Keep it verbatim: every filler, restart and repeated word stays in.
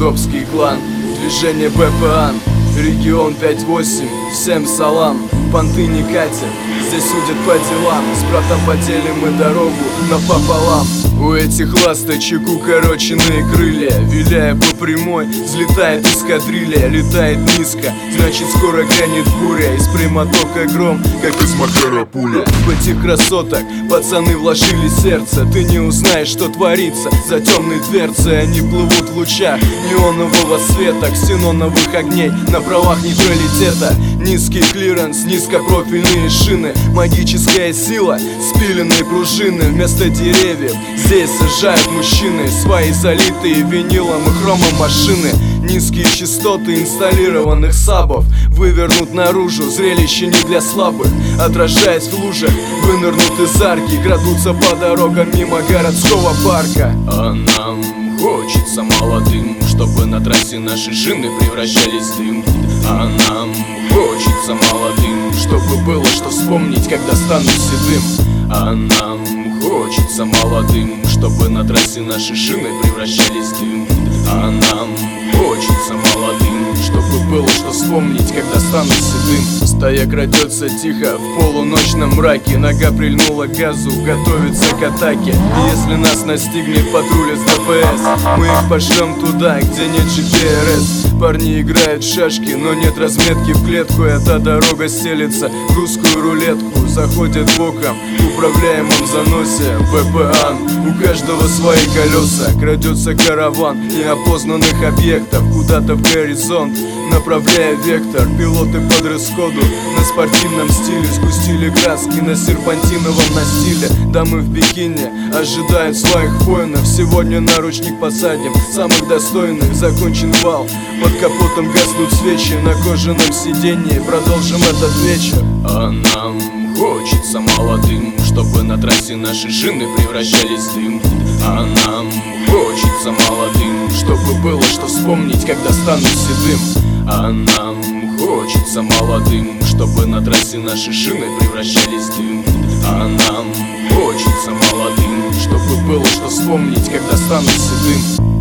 Сердобский клан, движение БПАН, регион пять восемь, всем салам. Понты не катят, здесь судят по делам. С братом поделим мы дорогу напополам. У этих ласточек укороченные крылья, виляя по прямой, взлетает эскадрилья. Летает низко, значит скоро грянет буря. Из прямотока гром, как из Макара пуля. В этих красоток пацаны вложили сердце. Ты не узнаешь, что творится за темной дверцей. Они плывут в лучах неонового света, ксеноновых огней на правах нейтралитета. Низкий клиренс, низкопрофильные шины, магическая сила, спиленные пружины. Вместо деревьев здесь сажают мужчины свои залитые винилом и хромом машины. Низкие частоты инсталлированных сабов вывернут наружу, зрелище не для слабых. Отражаясь в лужах, вынырнут из арки, крадутся по дорогам мимо городского парка. А нам хочется молодым, чтобы на трассе наши шины превращались в дым. А нам хочется молодым, чтобы было что вспомнить, когда стану седым. А нам хочется молодым, чтобы на трассе наши шины превращались в дым. А нам хочется молодым, чтобы было что вспомнить, когда стану седым. Стая крадется тихо в полуночном мраке, нога прильнула к газу, готовится к атаке. И если нас настигнет патруль из ДПС, мы их пошлем туда, где нет джи пи ар эс. Парни играют в шашки, но нет разметки в клетку. Эта дорога стелится в русскую рулетку. Заходит боком в управляемом заносе БПАН. У каждого свои колеса, крадется караван неопознанных объектов куда-то в горизонт, направляя вектор. Пилоты по дресс-коду на спортивном стиле сгустили краски на серпантиновом настиле. Дамы в бикини ожидают своих воинов. Сегодня наручник посадим самых достойных. Закончен вал, под капотом гаснут свечи. На кожаном сиденье продолжим этот вечер. А нам хочется молодым, чтобы на трассе наши шины превращались в дым. А нам хочется молодым, чтобы было что вспомнить, когда стану седым. А нам хочется молодым, чтобы на трассе наши шины превращались в дым. А нам хочется молодым, чтобы было что вспомнить, когда стану седым.